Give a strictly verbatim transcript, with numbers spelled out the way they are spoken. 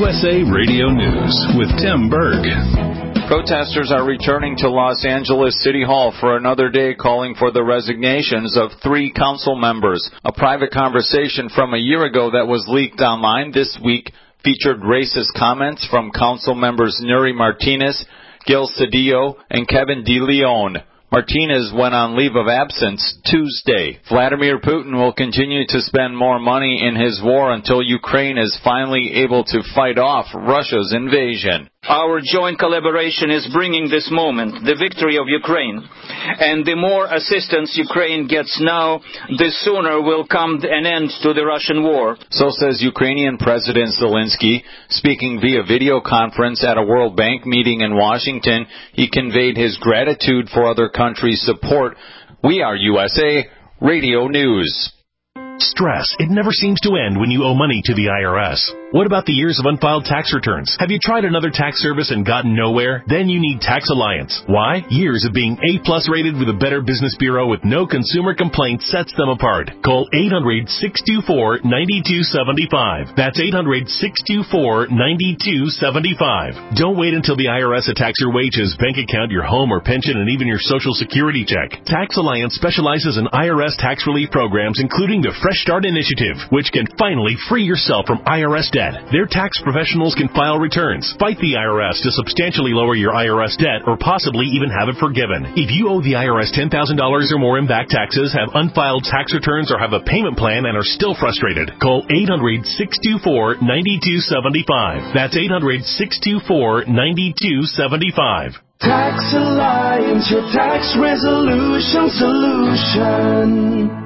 U S A Radio News with Tim Berg. Protesters are returning to Los Angeles City Hall for another day, calling for the resignations of three council members. A private conversation from a year ago that was leaked online this week featured racist comments from council members Nury Martinez, Gil Cedillo, and Kevin DeLeon. Martinez went on leave of absence Tuesday. Vladimir Putin will continue to spend more money in his war until Ukraine is finally able to fight off Russia's invasion. Our joint collaboration is bringing this moment, the victory of Ukraine. And the more assistance Ukraine gets now, the sooner will come an end to the Russian war. So says Ukrainian President Zelensky. Speaking via video conference at a World Bank meeting in Washington, he conveyed his gratitude for other countries' support. We are U S A Radio News. Stress. It never seems to end when you owe money to the I R S. What about the years of unfiled tax returns? Have you tried another tax service and gotten nowhere? Then you need Tax Alliance. Why? Years of being A-plus rated with a Better Business Bureau with no consumer complaints sets them apart. Call eight hundred, six two four, nine two seven five. That's eight hundred, six two four, nine two seven five. Don't wait until the I R S attacks your wages, bank account, your home or pension, and even your Social Security check. Tax Alliance specializes in I R S tax relief programs, including the Fresh Start Initiative, which can finally free yourself from I R S debt. Their tax professionals can file returns, fight the I R S to substantially lower your I R S debt, or possibly even have it forgiven. If you owe the I R S ten thousand dollars or more in back taxes, have unfiled tax returns, or have a payment plan and are still frustrated, call eight hundred, six two four, nine two seven five. That's eight hundred, six two four, nine two seven five. Tax Alliance, your tax resolution solution.